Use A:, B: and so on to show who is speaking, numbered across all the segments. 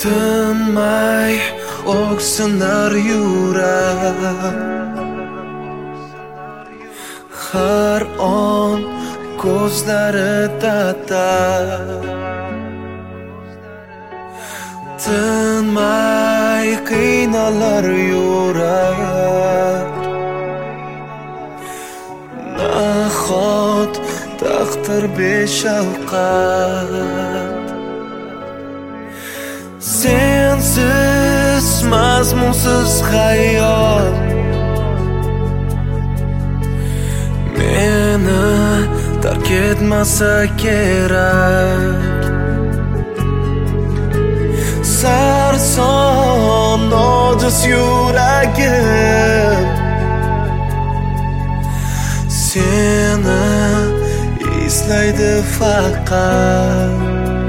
A: tinmay o'ksinar yurak, har on ko'zlari tatar. Tinmay qiynalar yurak, nahot taqdir beshafqat. Sensiz mazmunsiz hayot meni tark etmasa kerak. Sarson ojiz yuragim seni izlaydi faqat.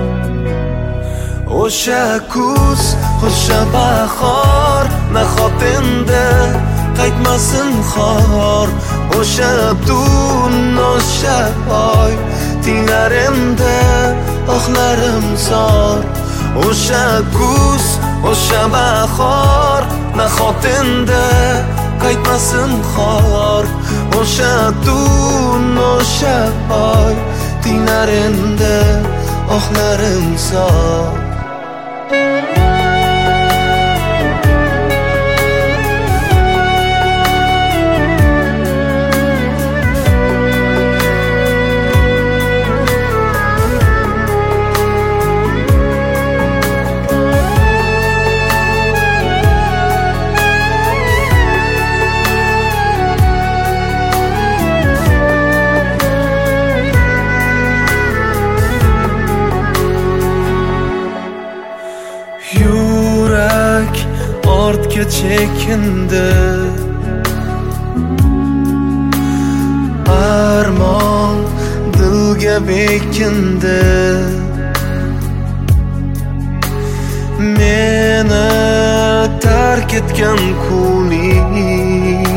A: O'sha kuz, o'sha bahor, nahot endi qaytmasin xor. O'sha tun, o'sha oy, tinglar endi oxlarim zor. O'sha kuz, o'sha bahor, nahot endi qaytmasin xor. O'sha tun, o'sha oy, tinglar endi oxlarim zor. Yurak ortga chekindi, armon dilga bekindi. Meni tark etgan kuning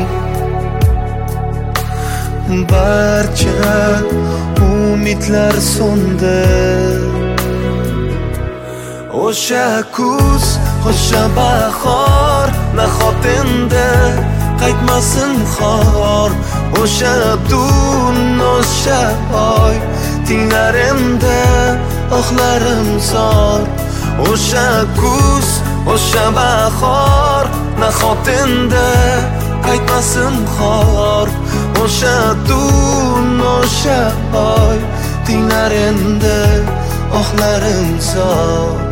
A: barcha umidlar so'ndi. O'sha kuz, o'sha bahor, nahot endi qaytmasin xor. O'sha tun, o'sha oy, tinglar endi oxlarim zor. O'sha kuz, o'sha bahor, nahot endi qaytmasin xor. O'sha tun, o'sha oy, tinglar endi oxlarim zor.